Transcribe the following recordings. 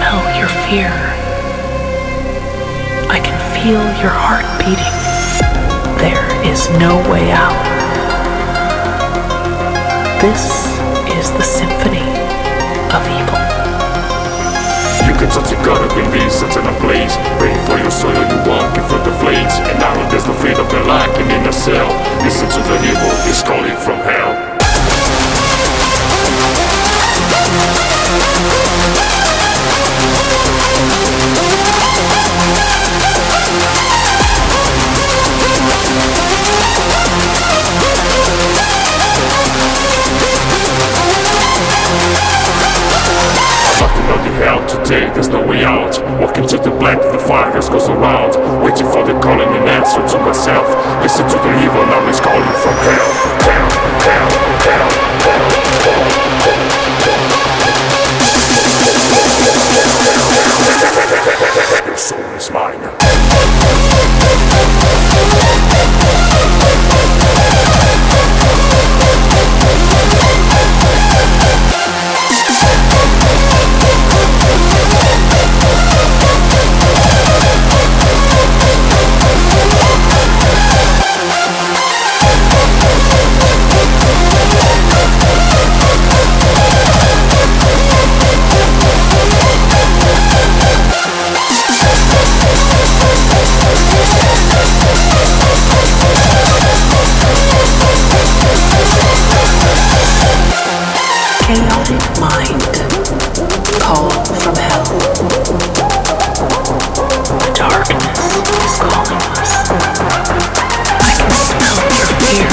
smell your fear. I can feel your heart beating. There is no way out. This is the symphony of evil. You can touch the God of release, it's in a blaze. Pray for your soul, you walk in front of flames. And now there's the freedom of lacking in a cell. Listen to the evil, it's calling from hell. Hell today, there's no way out. Walking to the black, the fire just goes around. Waiting for the calling and answer to myself. Listen to the evil, now it's calling from hell. Hell, hell, hell, hell, hell. Your soul is mine. Chaotic mind, called from hell. The darkness is calling us. I can smell your fear.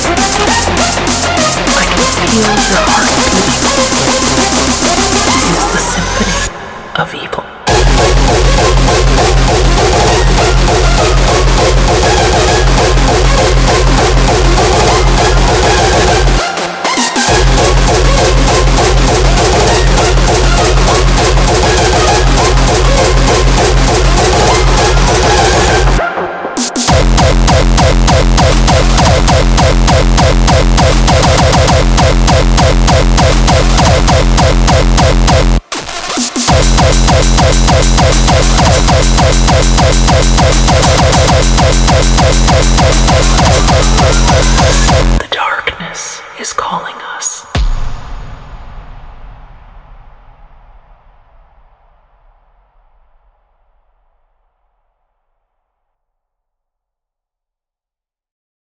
I can feel your heart beating. It is the symphony of evil.